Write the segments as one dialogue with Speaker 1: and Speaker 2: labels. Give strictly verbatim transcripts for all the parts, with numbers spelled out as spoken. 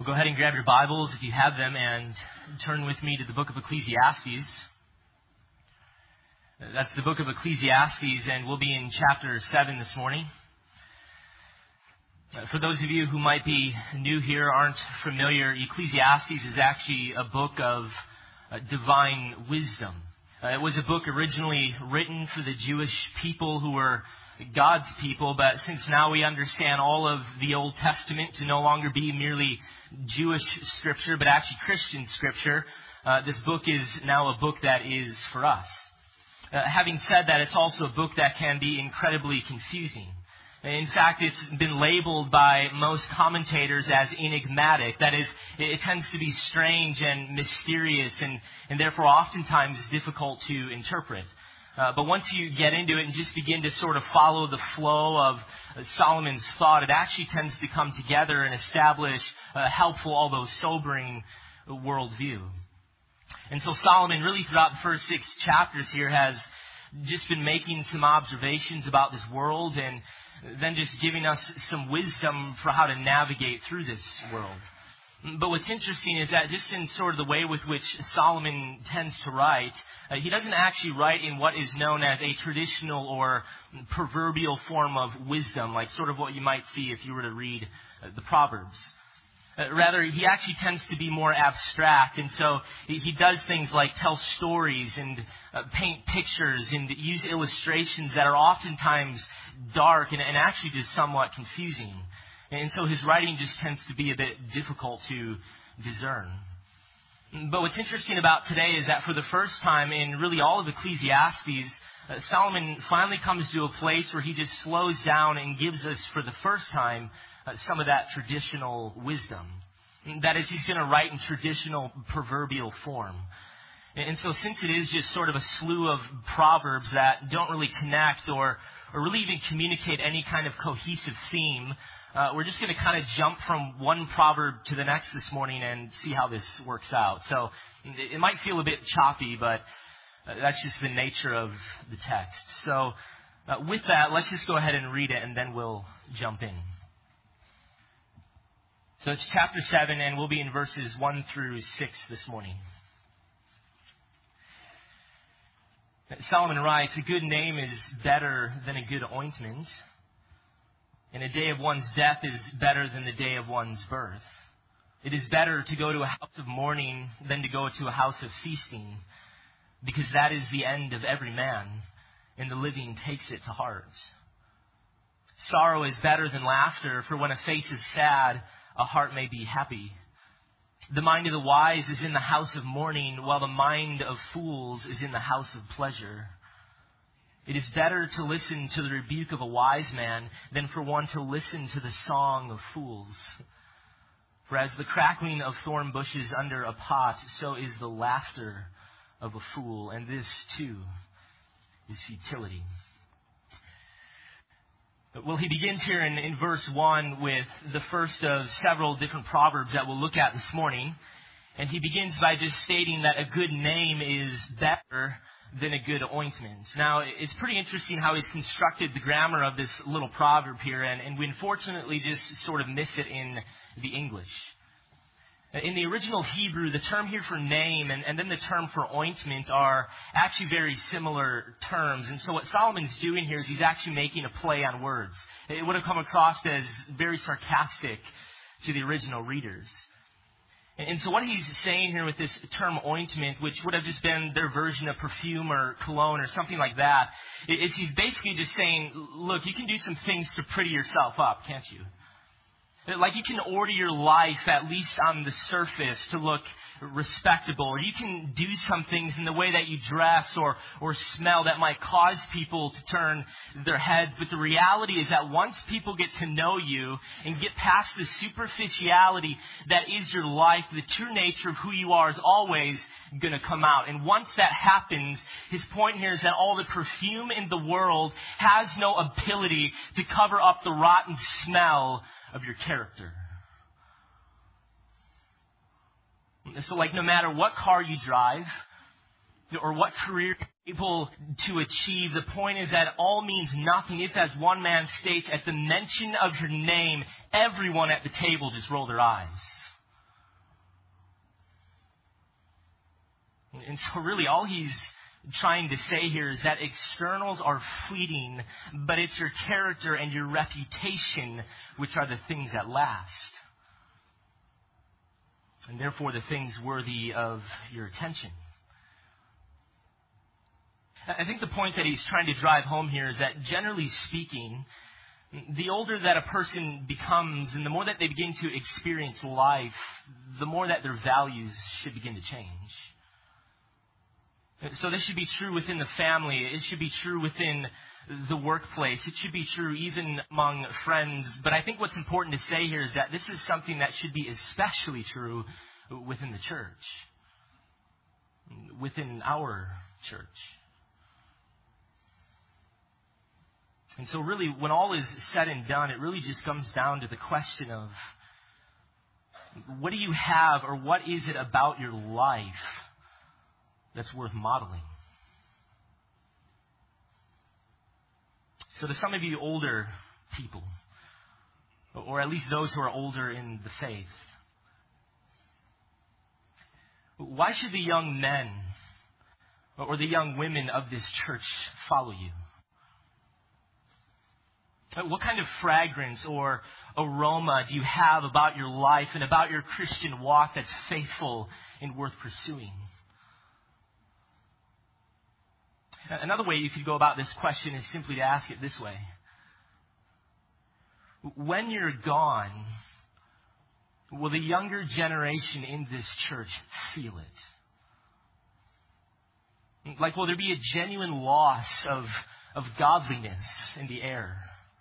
Speaker 1: Well, go ahead and grab your Bibles if you have them and turn with me to the book of Ecclesiastes. That's the book of Ecclesiastes, and we'll be in chapter seven this morning. For those of you who might be new here, aren't familiar, Ecclesiastes is actually a book of divine wisdom. It was a book originally written for the Jewish people who were God's people, but since now we understand all of the Old Testament to no longer be merely Jewish scripture, but actually Christian scripture, uh, this book is now a book that is for us. Uh, having said that, it's also a book that can be incredibly confusing. In fact, it's been labeled by most commentators as enigmatic. That is, it tends to be strange and mysterious and, and therefore oftentimes difficult to interpret. Uh, but once you get into it and just begin to sort of follow the flow of uh, Solomon's thought, it actually tends to come together and establish a helpful, although sobering, worldview. And so Solomon, really throughout the first six chapters here, has just been making some observations about this world and then just giving us some wisdom for how to navigate through this world. But what's interesting is that just in sort of the way with which Solomon tends to write, uh, he doesn't actually write in what is known as a traditional or proverbial form of wisdom, like sort of what you might see if you were to read uh, the Proverbs. Uh, rather, he actually tends to be more abstract, and so he, he does things like tell stories and uh, paint pictures and use illustrations that are oftentimes dark and, and actually just somewhat confusing. And so his writing just tends to be a bit difficult to discern. But what's interesting about today is that for the first time in really all of Ecclesiastes, uh, Solomon finally comes to a place where he just slows down and gives us for the first time uh, some of that traditional wisdom. That is, he's going to write in traditional proverbial form. And so since it is just sort of a slew of proverbs that don't really connect or, or really even communicate any kind of cohesive theme, Uh, we're just going to kind of jump from one proverb to the next this morning and see how this works out. So it, it might feel a bit choppy, but uh, that's just the nature of the text. So uh, with that, let's just go ahead and read it, and then we'll jump in. So it's chapter seven, and we'll be in verses one through six this morning. Solomon writes, "A good name is better than a good ointment, and a day of one's death is better than the day of one's birth. It is better to go to a house of mourning than to go to a house of feasting, because that is the end of every man, and the living takes it to heart. Sorrow is better than laughter, for when a face is sad, a heart may be happy. The mind of the wise is in the house of mourning, while the mind of fools is in the house of pleasure. It is better to listen to the rebuke of a wise man than for one to listen to the song of fools. For as the crackling of thorn bushes under a pot, so is the laughter of a fool, and this too is futility." Well, he begins here in, in verse one with the first of several different proverbs that we'll look at this morning. And he begins by just stating that a good name is better than a good ointment. Now, it's pretty interesting how he's constructed the grammar of this little proverb here, and, and we unfortunately just sort of miss it in the English. In the original Hebrew, the term here for name and, and then the term for ointment are actually very similar terms. And so what Solomon's doing here is he's actually making a play on words. It would have come across as very sarcastic to the original readers. And so what he's saying here with this term ointment, which would have just been their version of perfume or cologne or something like that, is he's basically just saying, look, you can do some things to pretty yourself up, can't you? Like you can order your life, at least on the surface, to look respectable. Or you can do some things in the way that you dress or, or smell that might cause people to turn their heads. But the reality is that once people get to know you and get past the superficiality that is your life, the true nature of who you are is always going to come out. And once that happens, his point here is that all the perfume in the world has no ability to cover up the rotten smell of your character. So like no matter what car you drive or what career you're able to achieve, the point is that all means nothing if, as one man states, at the mention of your name, everyone at the table just roll their eyes. And so really all he's trying to say here is that externals are fleeting, but it's your character and your reputation which are the things that last. And therefore the things worthy of your attention. I think the point that he's trying to drive home here is that generally speaking, the older that a person becomes and the more that they begin to experience life, the more that their values should begin to change. So this should be true within the family. It should be true within the workplace. It should be true even among friends. But I think what's important to say here is that this is something that should be especially true within the church, within our church. And so really, when all is said and done, it really just comes down to the question of, what do you have, or what is it about your life that's worth modeling? So to some of you older people, or at least those who are older in the faith, why should the young men or the young women of this church follow you? What kind of fragrance or aroma do you have about your life and about your Christian walk that's faithful and worth pursuing? Another way you could go about this question is simply to ask it this way. When you're gone, will the younger generation in this church feel it? Like, will there be a genuine loss of, of godliness in the air?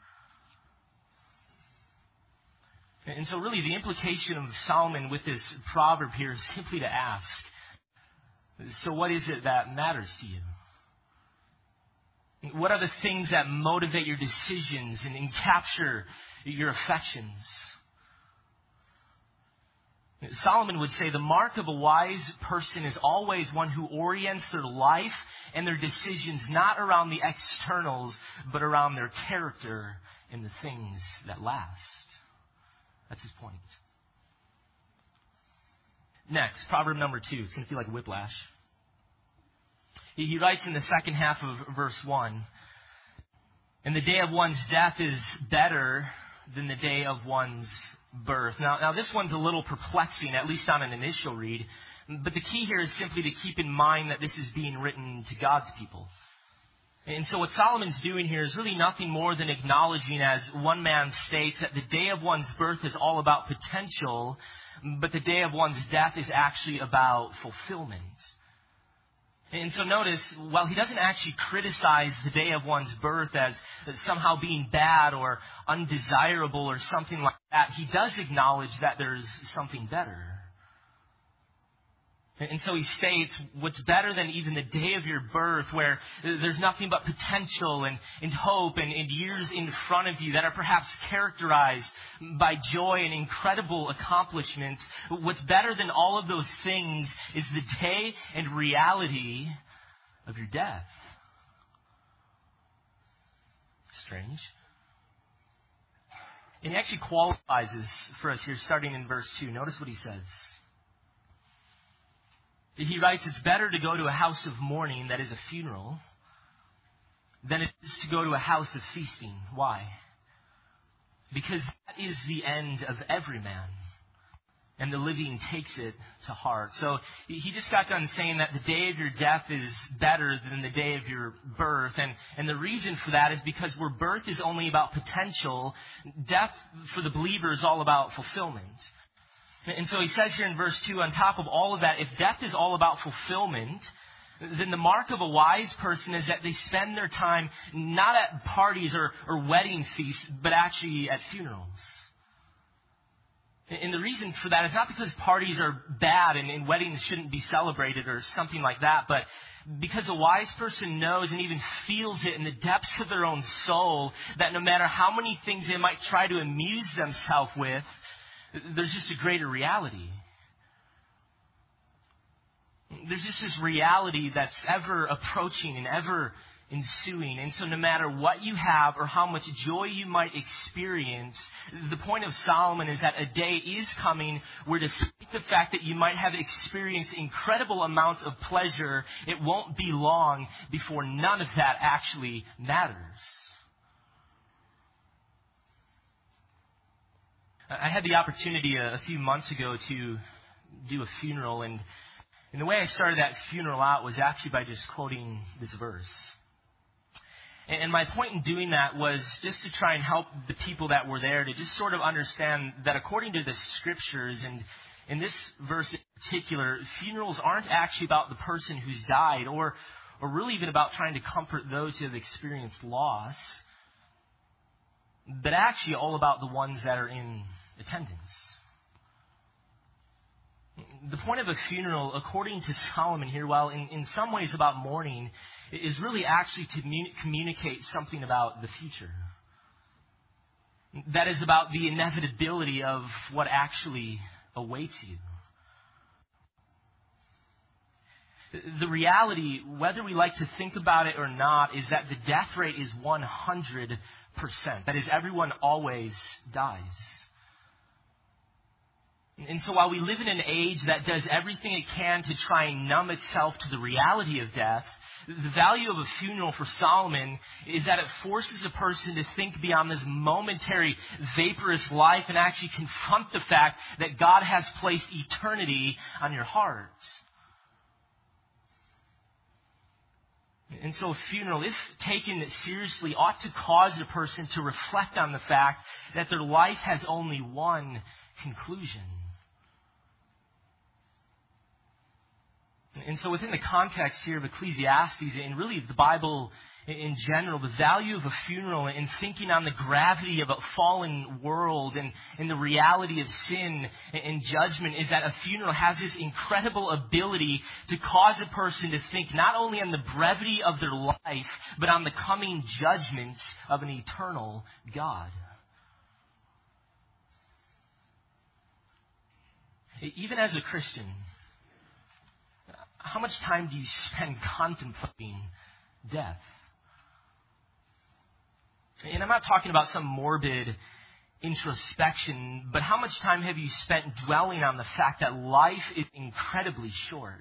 Speaker 1: And so really the implication of Solomon with this proverb here is simply to ask, so what is it that matters to you? What are the things that motivate your decisions and, and capture your affections? Solomon would say the mark of a wise person is always one who orients their life and their decisions not around the externals, but around their character and the things that last. That's his point. Next, proverb number two. It's going to feel like whiplash. He, he writes in the second half of verse one, and the day of one's death is better than the day of one's birth. Now, now this one's a little perplexing, at least on an initial read. But the key here is simply to keep in mind that this is being written to God's people. And so what Solomon's doing here is really nothing more than acknowledging, as one man states, that the day of one's birth is all about potential, but the day of one's death is actually about fulfillment. And so notice, while he doesn't actually criticize the day of one's birth as somehow being bad or undesirable or something like that, he does acknowledge that there's something better. And so he states, what's better than even the day of your birth, where there's nothing but potential and, and hope and, and years in front of you that are perhaps characterized by joy and incredible accomplishments. What's better than all of those things is the day and reality of your death. Strange. And he actually qualifies this for us here, starting in verse two. Notice what he says. He writes, it's better to go to a house of mourning, that is a funeral, than it is to go to a house of feasting. Why? Because that is the end of every man, and the living takes it to heart. So he just got done saying that the day of your death is better than the day of your birth. And, and the reason for that is because where birth is only about potential, death for the believer is all about fulfillment. And so he says here in verse two, on top of all of that, if death is all about fulfillment, then the mark of a wise person is that they spend their time not at parties or, or wedding feasts, but actually at funerals. And the reason for that is not because parties are bad and, and weddings shouldn't be celebrated or something like that, but because a wise person knows and even feels it in the depths of their own soul that no matter how many things they might try to amuse themselves with, there's just a greater reality. There's just this reality that's ever approaching and ever ensuing. And so no matter what you have or how much joy you might experience, the point of Solomon is that a day is coming where, despite the fact that you might have experienced incredible amounts of pleasure, it won't be long before none of that actually matters. I had the opportunity a few months ago to do a funeral, and, and the way I started that funeral out was actually by just quoting this verse. And, and my point in doing that was just to try and help the people that were there to just sort of understand that according to the scriptures, and in this verse in particular, funerals aren't actually about the person who's died, or, or really even about trying to comfort those who have experienced loss, but actually all about the ones that are in attendance. The point of a funeral, according to Solomon here, while in, in some ways about mourning, is really actually to communi- communicate something about the future. That is about the inevitability of what actually awaits you. The reality, whether we like to think about it or not, is that the death rate is one hundred percent. That is, everyone always dies. And so while we live in an age that does everything it can to try and numb itself to the reality of death, the value of a funeral for Solomon is that it forces a person to think beyond this momentary, vaporous life and actually confront the fact that God has placed eternity on your heart. And so a funeral, if taken seriously, ought to cause a person to reflect on the fact that their life has only one conclusion. And so within the context here of Ecclesiastes, and really the Bible in general, the value of a funeral and thinking on the gravity of a fallen world and, and the reality of sin and judgment is that a funeral has this incredible ability to cause a person to think not only on the brevity of their life, but on the coming judgments of an eternal God. Even as a Christian, how much time do you spend contemplating death? And I'm not talking about some morbid introspection, but how much time have you spent dwelling on the fact that life is incredibly short?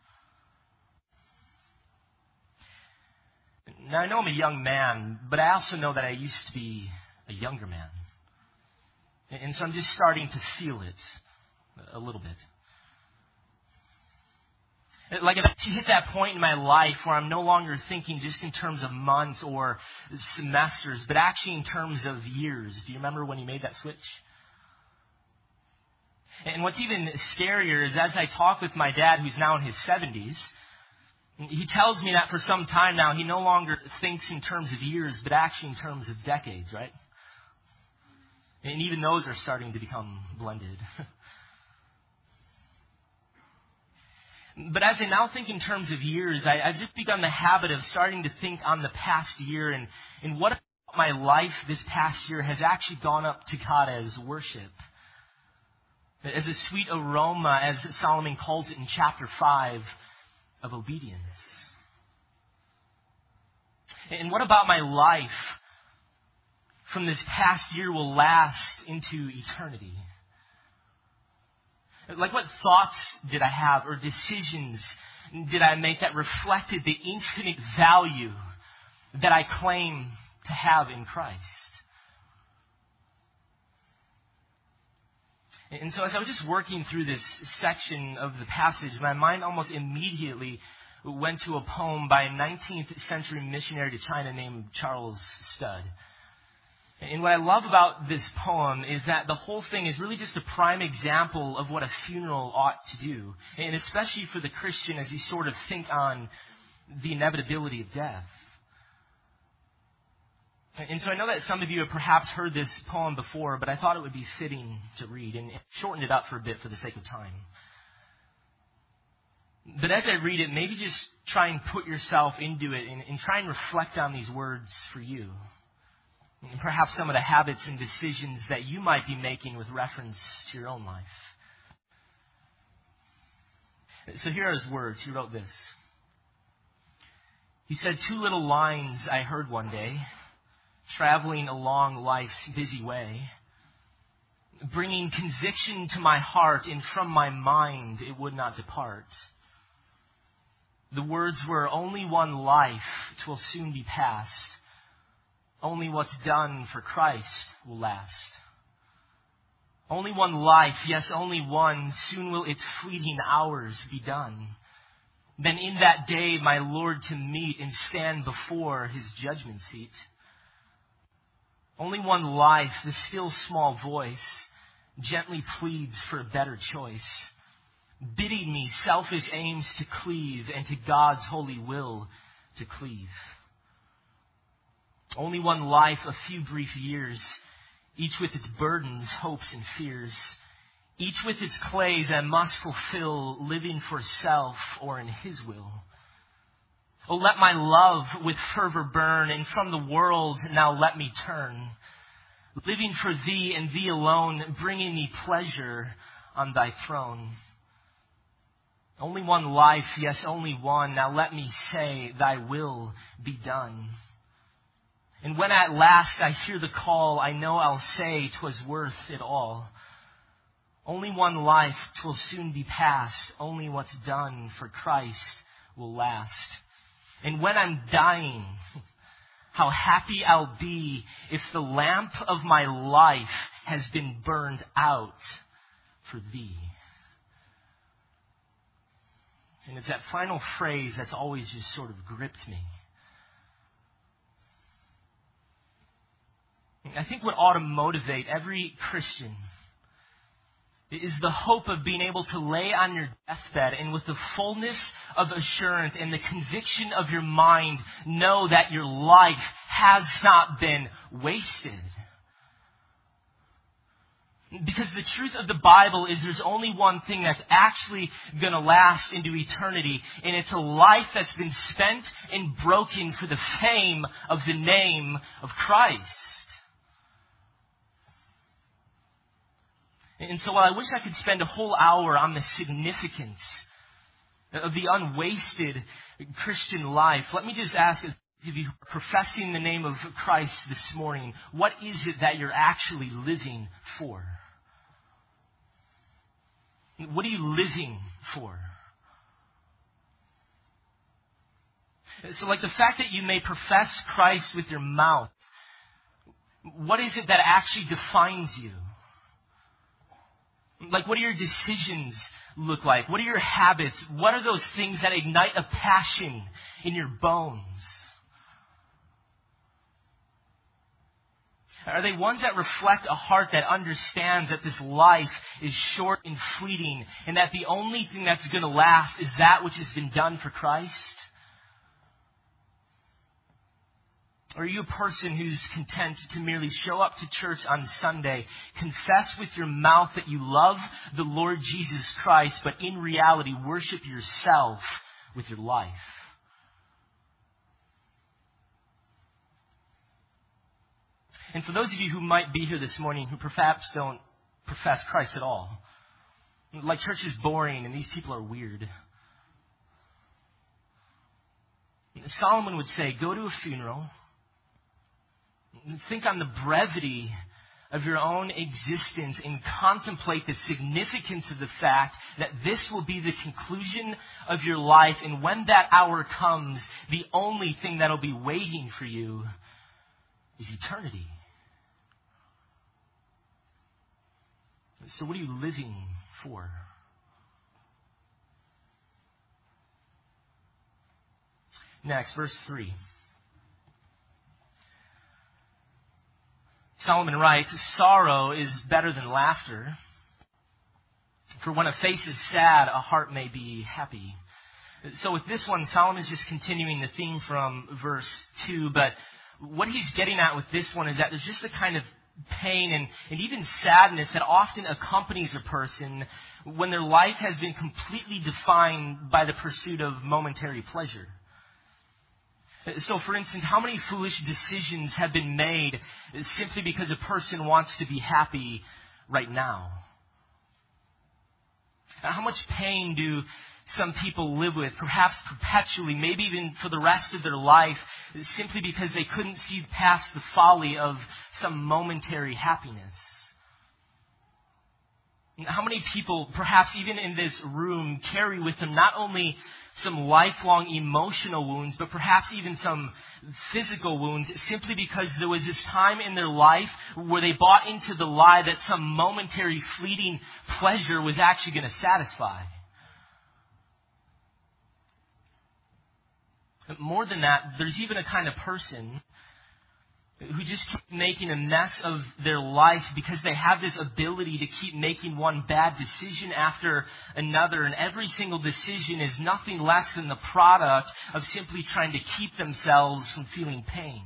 Speaker 1: Now, I know I'm a young man, but I also know that I used to be a younger man. And so I'm just starting to feel it a little bit. Like I've actually hit that point in my life where I'm no longer thinking just in terms of months or semesters, but actually in terms of years. Do you remember when you made that switch? And what's even scarier is as I talk with my dad, who's now in his seventies, he tells me that for some time now, he no longer thinks in terms of years, but actually in terms of decades, right? And even those are starting to become blended. But as I now think in terms of years, I, I've just begun the habit of starting to think on the past year and, and what about my life this past year has actually gone up to God as worship. As a sweet aroma, as Solomon calls it in chapter five, of obedience. And what about my life from this past year will last into eternity? Like what thoughts did I have or decisions did I make that reflected the infinite value that I claim to have in Christ? And so as I was just working through this section of the passage, my mind almost immediately went to a poem by a nineteenth century missionary to China named Charles Studd. And what I love about this poem is that the whole thing is really just a prime example of what a funeral ought to do. And especially for the Christian as you sort of think on the inevitability of death. And so I know that some of you have perhaps heard this poem before, but I thought it would be fitting to read and shorten it up for a bit for the sake of time. But as I read it, maybe just try and put yourself into it and, and try and reflect on these words for you. And perhaps some of the habits and decisions that you might be making with reference to your own life. So here are his words. He wrote this. He said two little lines I heard one day, traveling along life's busy way, bringing conviction to my heart, and from my mind it would not depart. The words were, only one life, 'twill soon be past. Only what's done for Christ will last. Only one life, yes, only one, soon will its fleeting hours be done. Then in that day my Lord to meet and stand before his judgment seat. Only one life, the still small voice gently pleads for a better choice, bidding me selfish aims to cleave and to God's holy will to cleave. Only one life, a few brief years, each with its burdens, hopes, and fears, each with its clays I must fulfill, living for self or in his will. Oh, let my love with fervor burn, and from the world now let me turn, living for thee and thee alone, bringing me pleasure on thy throne. Only one life, yes, only one, now let me say, thy will be done. And when at last I hear the call, I know I'll say 'twas worth it all. Only one life, 'twill soon be past. Only what's done for Christ will last. And when I'm dying, how happy I'll be if the lamp of my life has been burned out for thee. And it's that final phrase that's always just sort of gripped me. I think what ought to motivate every Christian is the hope of being able to lay on your deathbed and with the fullness of assurance and the conviction of your mind know that your life has not been wasted. Because the truth of the Bible is there's only one thing that's actually going to last into eternity, and it's a life that's been spent and broken for the fame of the name of Christ. And so while I wish I could spend a whole hour on the significance of the unwasted Christian life, let me just ask if you are professing the name of Christ this morning, what is it that you're actually living for? What are you living for? So like the fact that you may profess Christ with your mouth, what is it that actually defines you? Like, what do your decisions look like? What are your habits? What are those things that ignite a passion in your bones? Are they ones that reflect a heart that understands that this life is short and fleeting and that the only thing that's going to last is that which has been done for Christ? Or are you a person who's content to merely show up to church on Sunday, confess with your mouth that you love the Lord Jesus Christ, but in reality worship yourself with your life? And for those of you who might be here this morning who perhaps don't profess Christ at all, like church is boring and these people are weird, Solomon would say, go to a funeral, think on the brevity of your own existence and contemplate the significance of the fact that this will be the conclusion of your life. And when that hour comes, the only thing that'll be waiting for you is eternity. So what are you living for? Next, verse three. Solomon writes, sorrow is better than laughter, for when a face is sad, a heart may be happy. So with this one, Solomon's just continuing the theme from verse two, but what he's getting at with this one is that there's just a kind of pain and, and even sadness that often accompanies a person when their life has been completely defined by the pursuit of momentary pleasure. So, for instance, how many foolish decisions have been made simply because a person wants to be happy right now? How much pain do some people live with, perhaps perpetually, maybe even for the rest of their life, simply because they couldn't see past the folly of some momentary happiness? How many people, perhaps even in this room, carry with them not only some lifelong emotional wounds, but perhaps even some physical wounds, simply because there was this time in their life where they bought into the lie that some momentary fleeting pleasure was actually going to satisfy. More than that, there's even a kind of person who just keep making a mess of their life because they have this ability to keep making one bad decision after another. And every single decision is nothing less than the product of simply trying to keep themselves from feeling pain.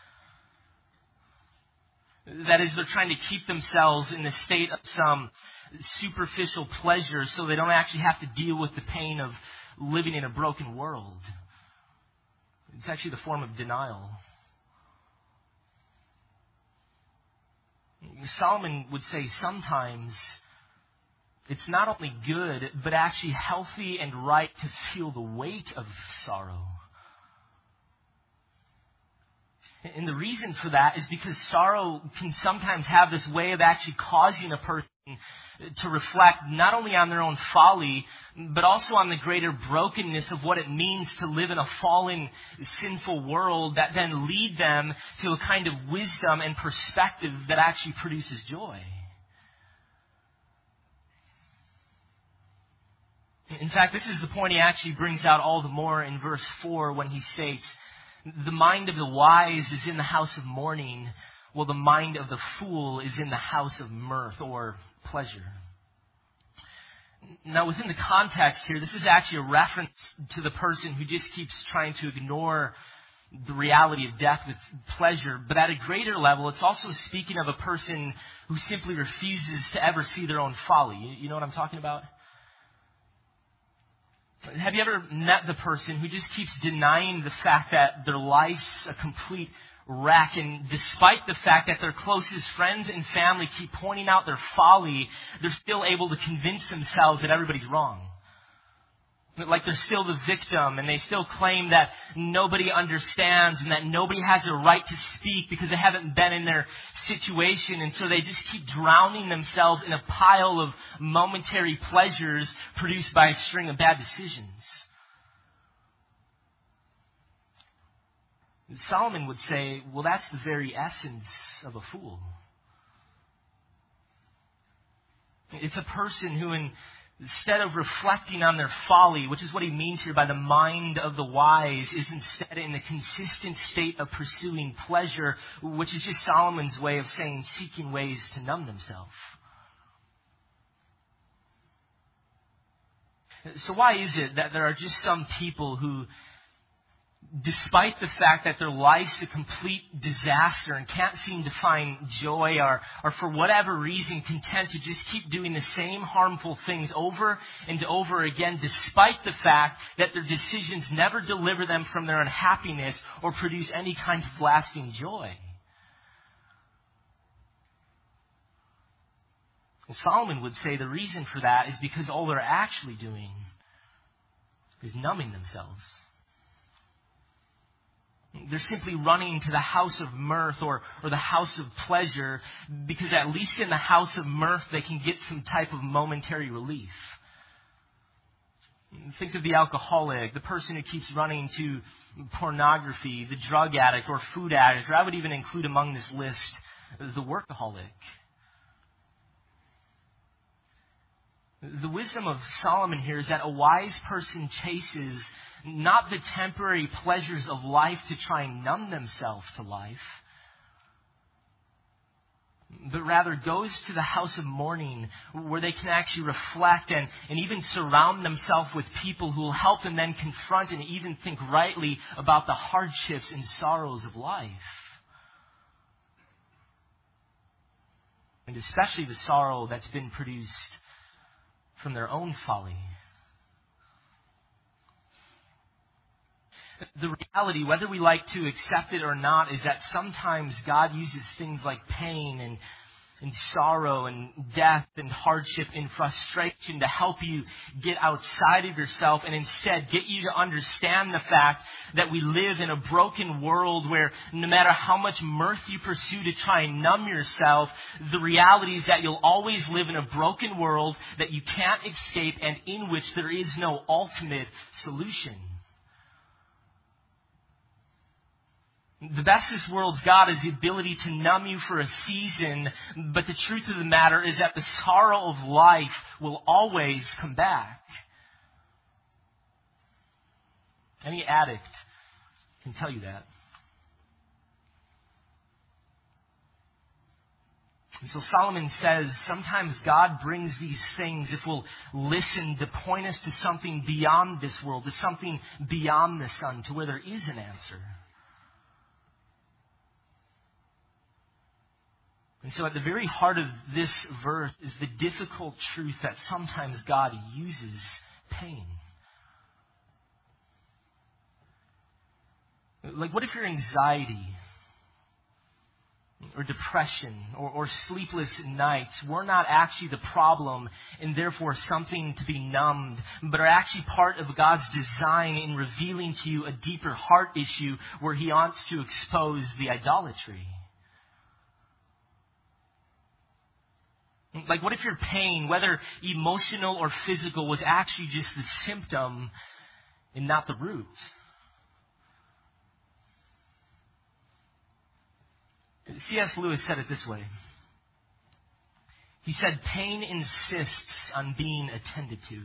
Speaker 1: That is, they're trying to keep themselves in the state of some superficial pleasure so they don't actually have to deal with the pain of living in a broken world. It's actually the form of denial. Solomon would say sometimes it's not only good, but actually healthy and right to feel the weight of sorrow. And the reason for that is because sorrow can sometimes have this way of actually causing a person to reflect not only on their own folly, but also on the greater brokenness of what it means to live in a fallen, sinful world that then lead them to a kind of wisdom and perspective that actually produces joy. In fact, this is the point he actually brings out all the more in verse four when he states, "The mind of the wise is in the house of mourning, while the mind of the fool is in the house of mirth," or pleasure. Now, within the context here, this is actually a reference to the person who just keeps trying to ignore the reality of death with pleasure. But at a greater level, it's also speaking of a person who simply refuses to ever see their own folly. You know what I'm talking about? Have you ever met the person who just keeps denying the fact that their life's a complete wreck, and despite the fact that their closest friends and family keep pointing out their folly, they're still able to convince themselves that everybody's wrong? Like they're still the victim, and they still claim that nobody understands and that nobody has a right to speak because they haven't been in their situation. And so they just keep drowning themselves in a pile of momentary pleasures produced by a string of bad decisions. Solomon would say, well, that's the very essence of a fool. It's a person who, in instead of reflecting on their folly, which is what he means here by the mind of the wise, is instead in the consistent state of pursuing pleasure, which is just Solomon's way of saying seeking ways to numb themselves. So why is it that there are just some people who, despite the fact that their life's a complete disaster and can't seem to find joy, or, or for whatever reason content to just keep doing the same harmful things over and over again, despite the fact that their decisions never deliver them from their unhappiness or produce any kind of lasting joy? Well, Solomon would say the reason for that is because all they're actually doing is numbing themselves. They're simply running to the house of mirth or, or the house of pleasure because at least in the house of mirth they can get some type of momentary relief. Think of the alcoholic, the person who keeps running to pornography, the drug addict or food addict, or I would even include among this list the workaholic. The wisdom of Solomon here is that a wise person chases not the temporary pleasures of life to try and numb themselves to life, but rather goes to the house of mourning where they can actually reflect and, and even surround themselves with people who will help them then confront and even think rightly about the hardships and sorrows of life. And especially the sorrow that's been produced from their own folly. The reality, whether we like to accept it or not, is that sometimes God uses things like pain and, and sorrow and death and hardship and frustration to help you get outside of yourself and instead get you to understand the fact that we live in a broken world where no matter how much mirth you pursue to try and numb yourself, the reality is that you'll always live in a broken world that you can't escape and in which there is no ultimate solution. The best this world's got is the ability to numb you for a season, but the truth of the matter is that the sorrow of life will always come back. Any addict can tell you that. And so Solomon says sometimes God brings these things, if we'll listen, to point us to something beyond this world, to something beyond the sun, to where there is an answer. And so at the very heart of this verse is the difficult truth that sometimes God uses pain. Like, what if your anxiety or depression or, or sleepless nights were not actually the problem and therefore something to be numbed, but are actually part of God's design in revealing to you a deeper heart issue where He wants to expose the idolatry? Like, what if your pain, whether emotional or physical, was actually just the symptom and not the root? C S Lewis said it this way. He said, pain insists on being attended to.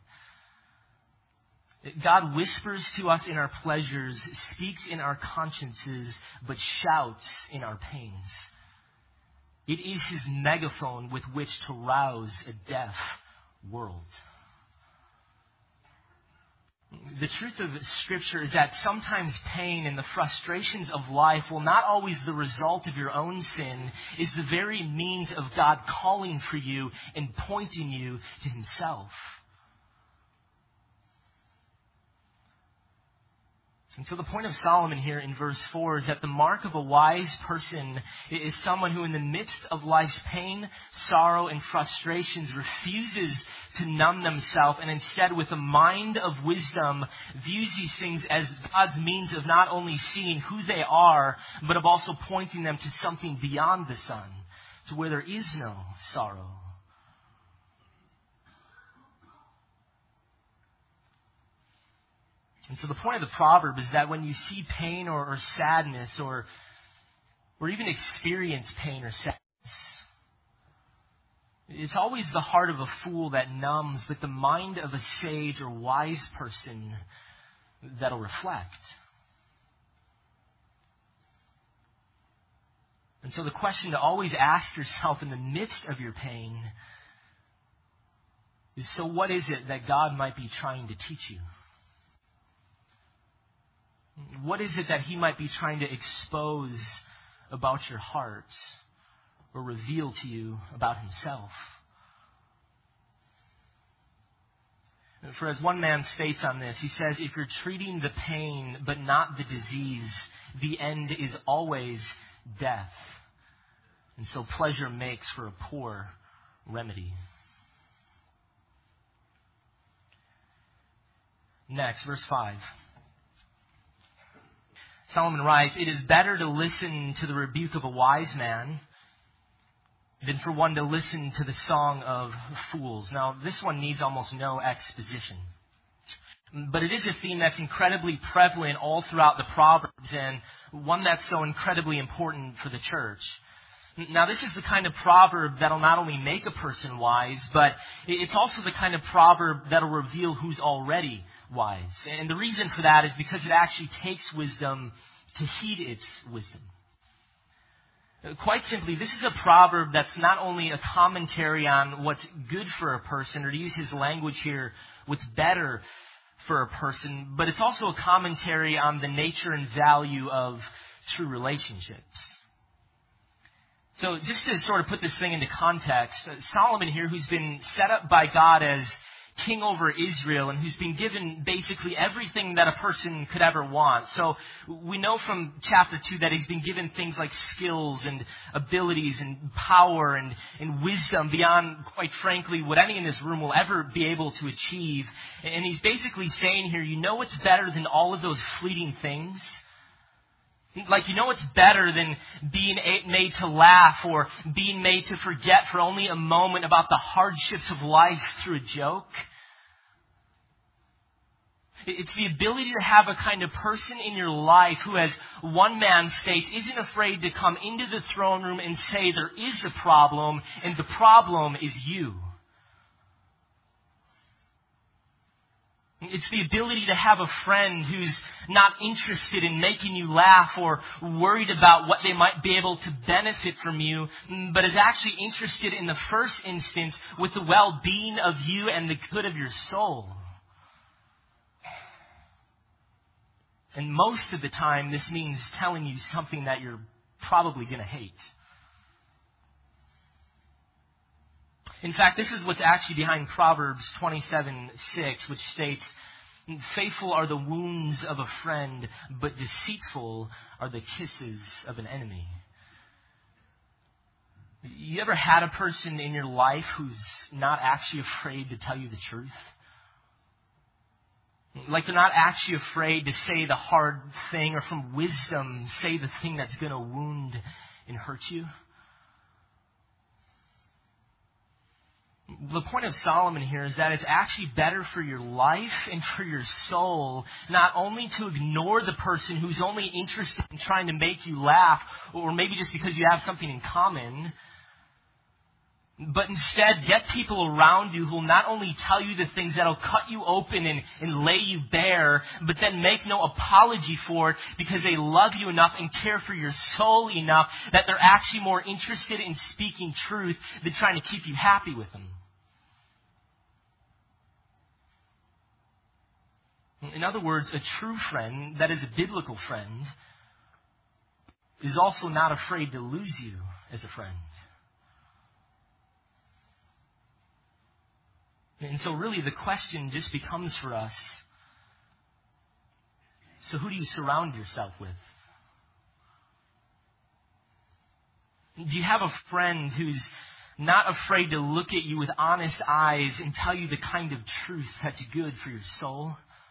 Speaker 1: God whispers to us in our pleasures, speaks in our consciences, but shouts in our pains. It is His megaphone with which to rouse a deaf world. The truth of Scripture is that sometimes pain and the frustrations of life, while not always the result of your own sin, is the very means of God calling for you and pointing you to Himself. And so the point of Solomon here in verse four is that the mark of a wise person is someone who in the midst of life's pain, sorrow, and frustrations refuses to numb themselves and instead with a mind of wisdom views these things as God's means of not only seeing who they are, but of also pointing them to something beyond the sun, to where there is no sorrow. And so the point of the proverb is that when you see pain or, or sadness or, or even experience pain or sadness, it's always the heart of a fool that numbs, but the mind of a sage or wise person that'll reflect. And so the question to always ask yourself in the midst of your pain is, so what is it that God might be trying to teach you? What is it that He might be trying to expose about your heart or reveal to you about Himself? For as one man states on this, he says, if you're treating the pain but not the disease, the end is always death. And so pleasure makes for a poor remedy. Next, verse five. Solomon writes, it is better to listen to the rebuke of a wise man than for one to listen to the song of fools. Now, this one needs almost no exposition. But it is a theme that's incredibly prevalent all throughout the Proverbs and one that's so incredibly important for the church. Now, this is the kind of proverb that'll not only make a person wise, but it's also the kind of proverb that'll reveal who's already wise. And the reason for that is because it actually takes wisdom to heed its wisdom. Quite simply, this is a proverb that's not only a commentary on what's good for a person, or to use his language here, what's better for a person, but it's also a commentary on the nature and value of true relationships. So just to sort of put this thing into context, Solomon here, who's been set up by God as king over Israel and who's been given basically everything that a person could ever want. So we know from chapter two that he's been given things like skills and abilities and power and, and wisdom beyond, quite frankly, what any in this room will ever be able to achieve. And he's basically saying here, you know what's better than all of those fleeting things? Like, you know what's better than being made to laugh or being made to forget for only a moment about the hardships of life through a joke? It's the ability to have a kind of person in your life who, as one man states, isn't afraid to come into the throne room and say there is a problem and the problem is you. It's the ability to have a friend who's not interested in making you laugh or worried about what they might be able to benefit from you, but is actually interested in the first instance with the well-being of you and the good of your soul. And most of the time, this means telling you something that you're probably going to hate. In fact, this is what's actually behind Proverbs twenty-seven six, which states, faithful are the wounds of a friend, but deceitful are the kisses of an enemy. You ever had a person in your life who's not actually afraid to tell you the truth? Like they're not actually afraid to say the hard thing or from wisdom say the thing that's going to wound and hurt you? The point of Solomon here is that it's actually better for your life and for your soul not only to ignore the person who's only interested in trying to make you laugh, or maybe just because you have something in common, but instead get people around you who will not only tell you the things that will cut you open and, and lay you bare, but then make no apology for it because they love you enough and care for your soul enough that they're actually more interested in speaking truth than trying to keep you happy with them. In other words, a true friend, that is a biblical friend, is also not afraid to lose you as a friend. And so really the question just becomes for us, so who do you surround yourself with? Do you have a friend who's not afraid to look at you with honest eyes and tell you the kind of truth that's good for your soul?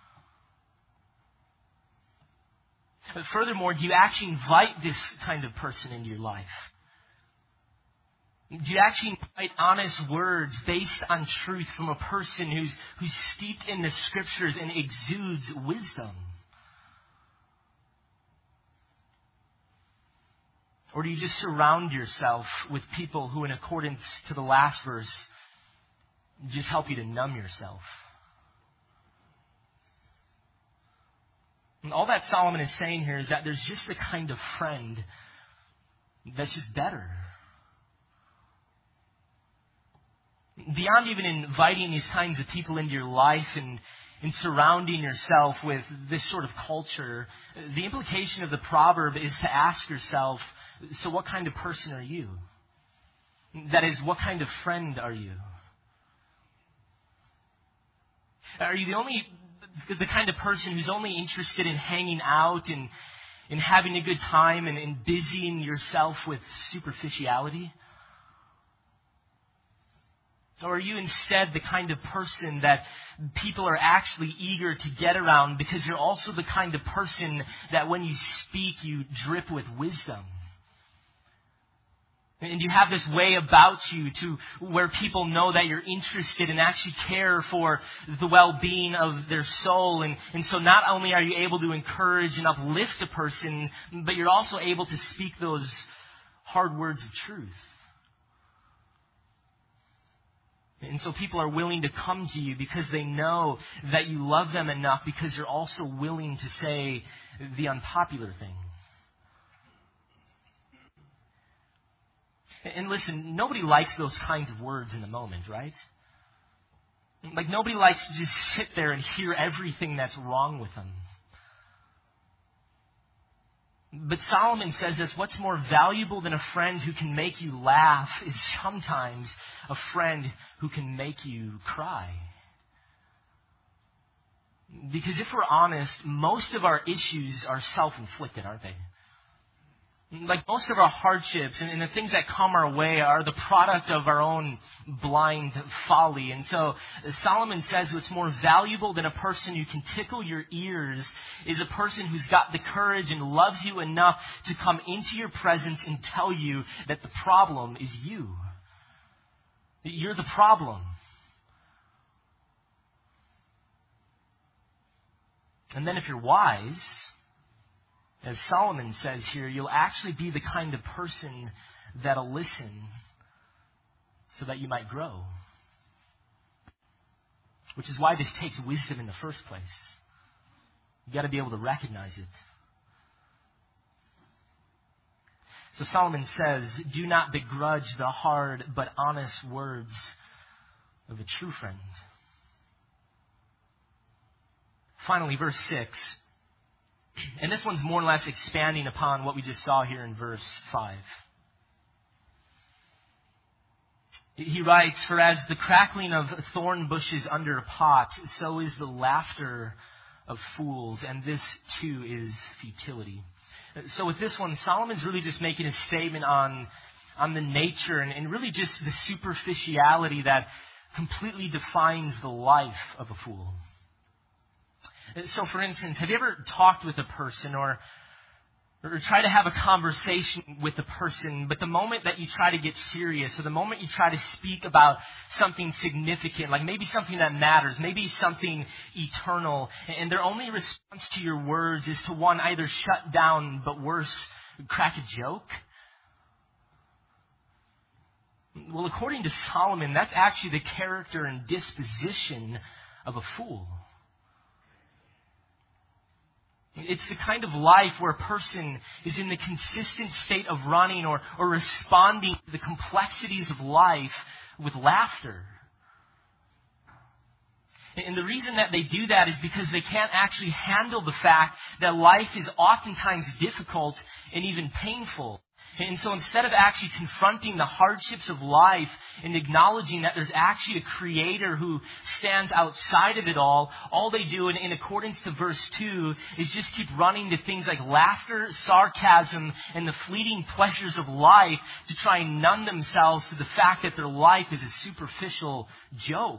Speaker 1: But furthermore, do you actually invite this kind of person into your life? Do you actually invite honest words based on truth from a person who's, who's steeped in the Scriptures and exudes wisdom? Or do you just surround yourself with people who, in accordance to the last verse, just help you to numb yourself? And all that Solomon is saying here is that there's just a kind of friend that's just better. Beyond even inviting these kinds of people into your life and, and surrounding yourself with this sort of culture, the implication of the proverb is to ask yourself, so what kind of person are you? That is, what kind of friend are you? Are you the only, the kind of person who's only interested in hanging out and, and having a good time and, and busying yourself with superficiality? Or are you instead the kind of person that people are actually eager to get around because you're also the kind of person that when you speak, you drip with wisdom? And you have this way about you to where people know that you're interested and actually care for the well-being of their soul. And, and so not only are you able to encourage and uplift a person, but you're also able to speak those hard words of truth. And so people are willing to come to you because they know that you love them enough, because you're also willing to say the unpopular thing. And listen, nobody likes those kinds of words in the moment, right? Like nobody likes to just sit there and hear everything that's wrong with them. But Solomon says this, what's more valuable than a friend who can make you laugh is sometimes a friend who can make you cry. Because if we're honest, most of our issues are self-inflicted, aren't they? Like most of our hardships and, and the things that come our way are the product of our own blind folly. And so Solomon says what's more valuable than a person who can tickle your ears is a person who's got the courage and loves you enough to come into your presence and tell you that the problem is you. That you're the problem. And then if you're wise, as Solomon says here, you'll actually be the kind of person that'll listen so that you might grow. Which is why this takes wisdom in the first place. You've got to be able to recognize it. So Solomon says, do not begrudge the hard but honest words of a true friend. Finally, verse six. And this one's more or less expanding upon what we just saw here in verse five. He writes, for as the crackling of thorn bushes under a pot, so is the laughter of fools, and this too is futility. So with this one, Solomon's really just making a statement on, on the nature and, and really just the superficiality that completely defines the life of a fool. So, for instance, have you ever talked with a person or, or tried to have a conversation with a person, but the moment that you try to get serious or the moment you try to speak about something significant, like maybe something that matters, maybe something eternal, and their only response to your words is to, one, either shut down, but worse, crack a joke? Well, according to Solomon, that's actually the character and disposition of a fool. It's the kind of life where a person is in the consistent state of running or, or responding to the complexities of life with laughter. And the reason that they do that is because they can't actually handle the fact that life is oftentimes difficult and even painful. And so instead of actually confronting the hardships of life and acknowledging that there's actually a creator who stands outside of it all, all they do, in, in accordance to verse two, is just keep running to things like laughter, sarcasm, and the fleeting pleasures of life to try and numb themselves to the fact that their life is a superficial joke.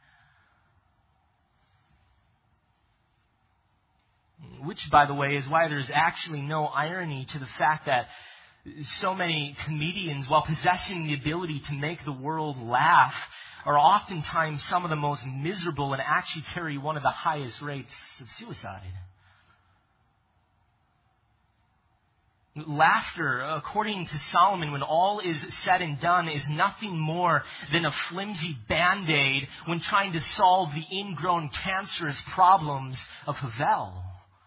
Speaker 1: Which, by the way, is why there's actually no irony to the fact that so many comedians, while possessing the ability to make the world laugh, are oftentimes some of the most miserable and actually carry one of the highest rates of suicide. Laughter, according to Solomon, when all is said and done, is nothing more than a flimsy band-aid when trying to solve the ingrown cancerous problems of Havel.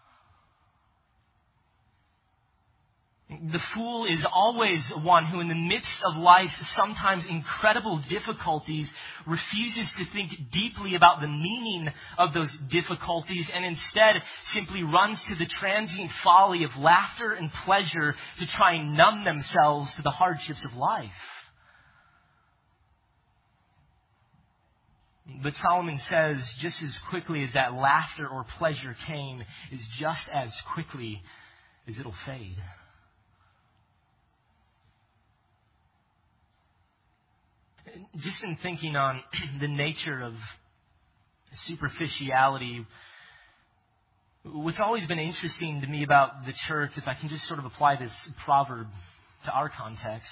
Speaker 1: The fool is always one who, in the midst of life's sometimes incredible difficulties, refuses to think deeply about the meaning of those difficulties and instead simply runs to the transient folly of laughter and pleasure to try and numb themselves to the hardships of life. But Solomon says, just as quickly as that laughter or pleasure came, is just as quickly as it'll fade. Just in thinking on the nature of superficiality, what's always been interesting to me about the church, if I can just sort of apply this proverb to our context,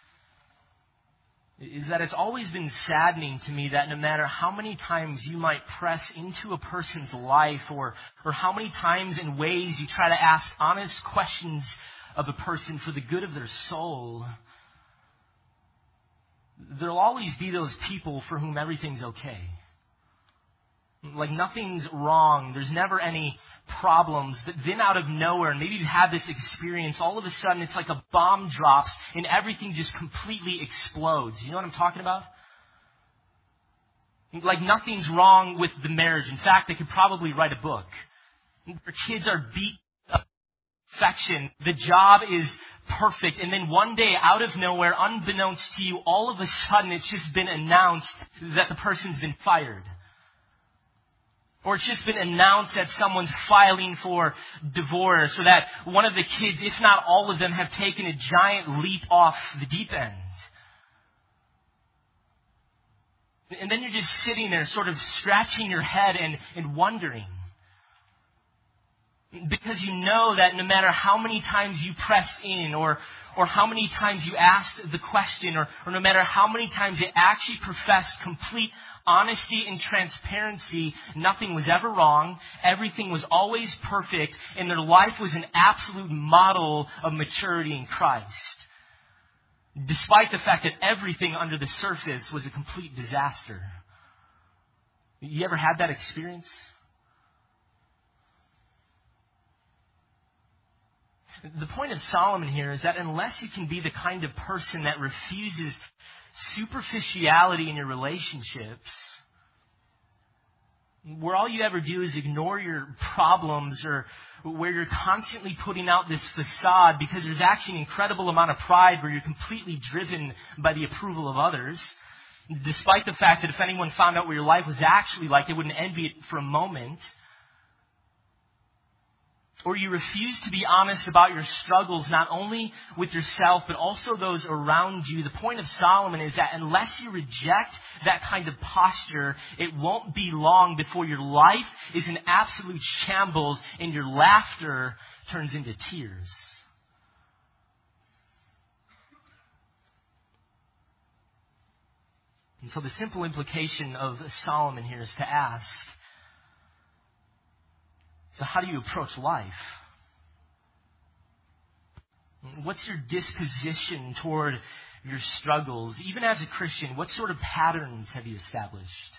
Speaker 1: is that it's always been saddening to me that no matter how many times you might press into a person's life or, or how many times and ways you try to ask honest questions of a person for the good of their soul, there'll always be those people for whom everything's okay. Like nothing's wrong. There's never any problems. Then out of nowhere, and maybe you've had this experience, all of a sudden it's like a bomb drops and everything just completely explodes. You know what I'm talking about? Like nothing's wrong with the marriage. In fact, they could probably write a book. Their kids are beat up to perfection. The job is perfect. And then one day, out of nowhere, unbeknownst to you, all of a sudden it's just been announced that the person's been fired. Or it's just been announced that someone's filing for divorce, or that one of the kids, if not all of them, have taken a giant leap off the deep end. And then you're just sitting there sort of scratching your head and, and wondering. Because you know that no matter how many times you press in, or or how many times you ask the question, or, or no matter how many times they actually profess complete honesty and transparency, nothing was ever wrong, everything was always perfect, and their life was an absolute model of maturity in Christ. Despite the fact that everything under the surface was a complete disaster. You ever had that experience? The point of Solomon here is that unless you can be the kind of person that refuses superficiality in your relationships, where all you ever do is ignore your problems, or where you're constantly putting out this facade because there's actually an incredible amount of pride where you're completely driven by the approval of others, despite the fact that if anyone found out what your life was actually like, they wouldn't envy it for a moment. Or you refuse to be honest about your struggles, not only with yourself, but also those around you. The point of Solomon is that unless you reject that kind of posture, it won't be long before your life is in absolute shambles and your laughter turns into tears. And so the simple implication of Solomon here is to ask, so how do you approach life? What's your disposition toward your struggles? Even as a Christian, what sort of patterns have you established?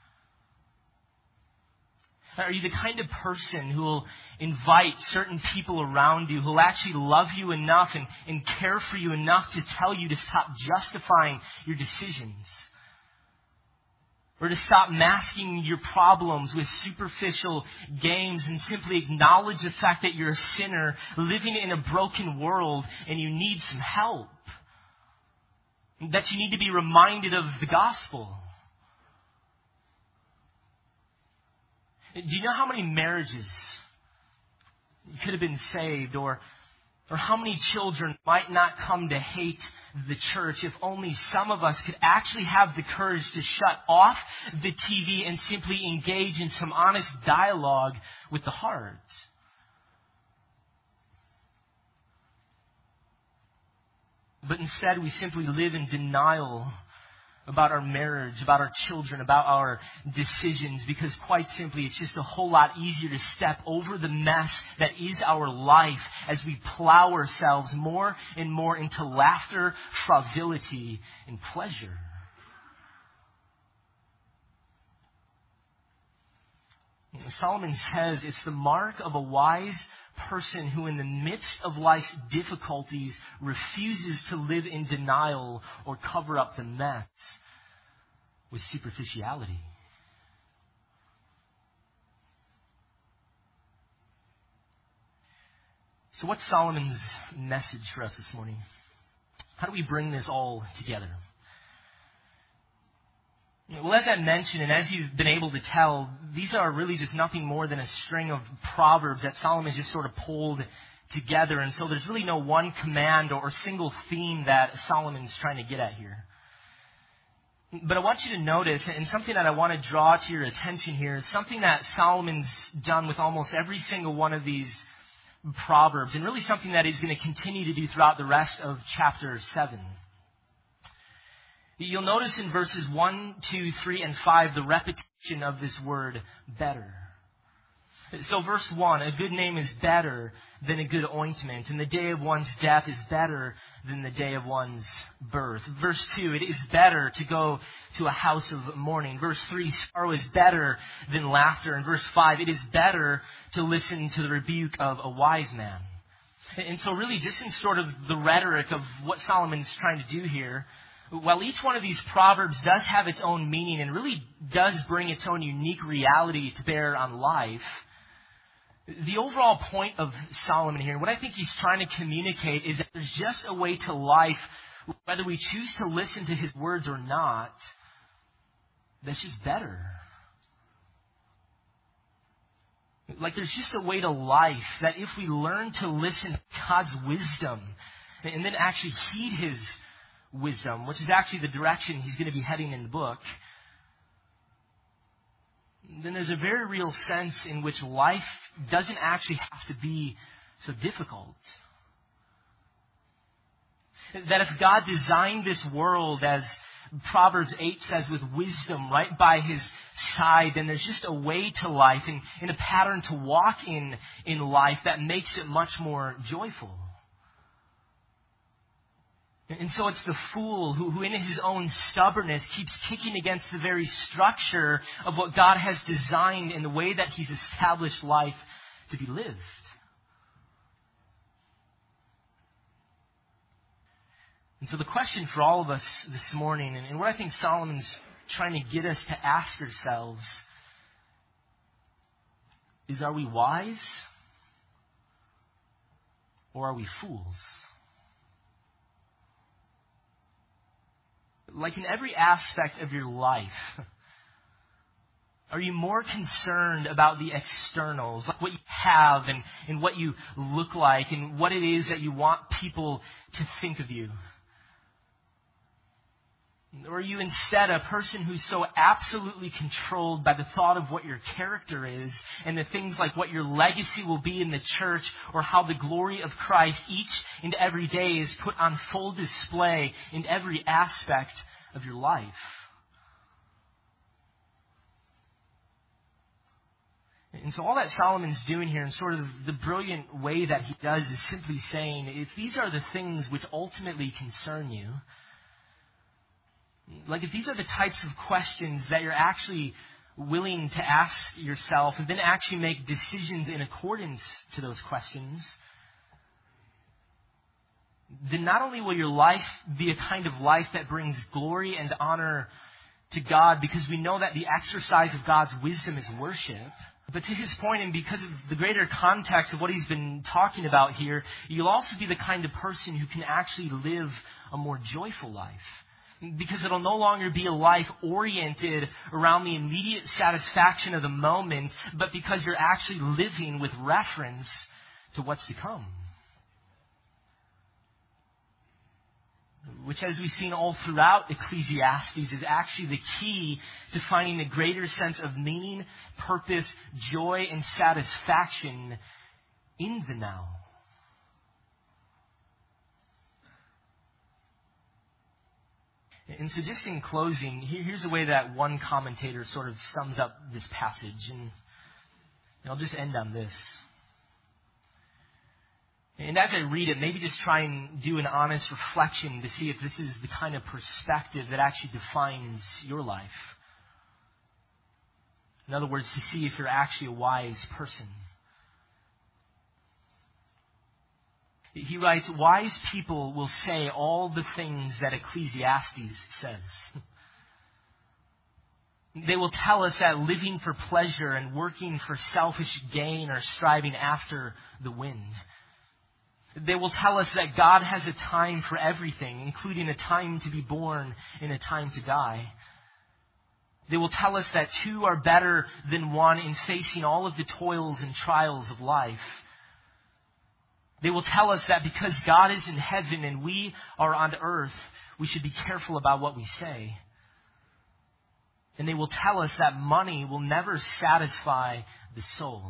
Speaker 1: Are you the kind of person who will invite certain people around you who will actually love you enough and, and care for you enough to tell you to stop justifying your decisions? Or to stop masking your problems with superficial games and simply acknowledge the fact that you're a sinner living in a broken world and you need some help. That you need to be reminded of the gospel. Do you know how many marriages could have been saved, or Or how many children might not come to hate the church if only some of us could actually have the courage to shut off the T V and simply engage in some honest dialogue with the heart? But instead we simply live in denial about our marriage, about our children, about our decisions, because quite simply it's just a whole lot easier to step over the mess that is our life as we plow ourselves more and more into laughter, frivolity, and pleasure. Solomon says it's the mark of a wise person who in the midst of life's difficulties refuses to live in denial or cover up the mess with superficiality. So what's Solomon's message for us this morning? How do we bring this all together? Well, as I mentioned, and as you've been able to tell, these are really just nothing more than a string of proverbs that Solomon just sort of pulled together. And so there's really no one command or single theme that Solomon's trying to get at here. But I want you to notice, and something that I want to draw to your attention here is something that Solomon's done with almost every single one of these proverbs, and really something that he's going to continue to do throughout the rest of chapter seven. You'll notice in verses one, two, three, and five the repetition of this word, better. So verse one, a good name is better than a good ointment, and the day of one's death is better than the day of one's birth. Verse two, it is better to go to a house of mourning. Verse three, sorrow is better than laughter. And verse five, it is better to listen to the rebuke of a wise man. And so really just in sort of the rhetoric of what Solomon's trying to do here, while each one of these proverbs does have its own meaning and really does bring its own unique reality to bear on life, the overall point of Solomon here, what I think he's trying to communicate, is that there's just a way to life, whether we choose to listen to his words or not, that's just better. Like there's just a way to life that if we learn to listen to God's wisdom and then actually heed His wisdom, which is actually the direction He's going to be heading in the book, then there's a very real sense in which life doesn't actually have to be so difficult. That if God designed this world, as Proverbs eight says, with wisdom right by His side, then there's just a way to life and, and a pattern to walk in in life that makes it much more joyful. And so it's the fool who, who in his own stubbornness keeps kicking against the very structure of what God has designed in the way that He's established life to be lived. And so the question for all of us this morning, and what I think Solomon's trying to get us to ask ourselves, is are we wise or are we fools? Like in every aspect of your life, are you more concerned about the externals, like what you have and, and what you look like and what it is that you want people to think of you? Or are you instead a person who's so absolutely controlled by the thought of what your character is and the things like what your legacy will be in the church or how the glory of Christ each and every day is put on full display in every aspect of your life? And so all that Solomon's doing here in sort of the brilliant way that he does is simply saying, if these are the things which ultimately concern you, like if these are the types of questions that you're actually willing to ask yourself and then actually make decisions in accordance to those questions, then not only will your life be a kind of life that brings glory and honor to God, because we know that the exercise of God's wisdom is worship, but to his point, and because of the greater context of what he's been talking about here, you'll also be the kind of person who can actually live a more joyful life. Because it'll no longer be a life oriented around the immediate satisfaction of the moment, but because you're actually living with reference to what's to come. Which, as we've seen all throughout Ecclesiastes, is actually the key to finding a greater sense of meaning, purpose, joy, and satisfaction in the now. And so just in closing, here's the way that one commentator sort of sums up this passage. And I'll just end on this. And as I read it, maybe just try and do an honest reflection to see if this is the kind of perspective that actually defines your life. In other words, to see if you're actually a wise person. He writes, wise people will say all the things that Ecclesiastes says. They will tell us that living for pleasure and working for selfish gain are striving after the wind. They will tell us that God has a time for everything, including a time to be born and a time to die. They will tell us that two are better than one in facing all of the toils and trials of life. They will tell us that because God is in heaven and we are on earth, we should be careful about what we say. And they will tell us that money will never satisfy the soul.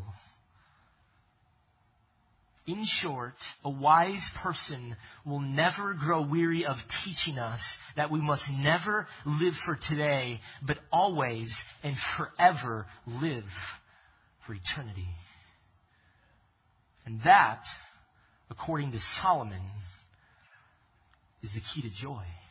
Speaker 1: In short, a wise person will never grow weary of teaching us that we must never live for today, but always and forever live for eternity. And that, according to Solomon, is the key to joy.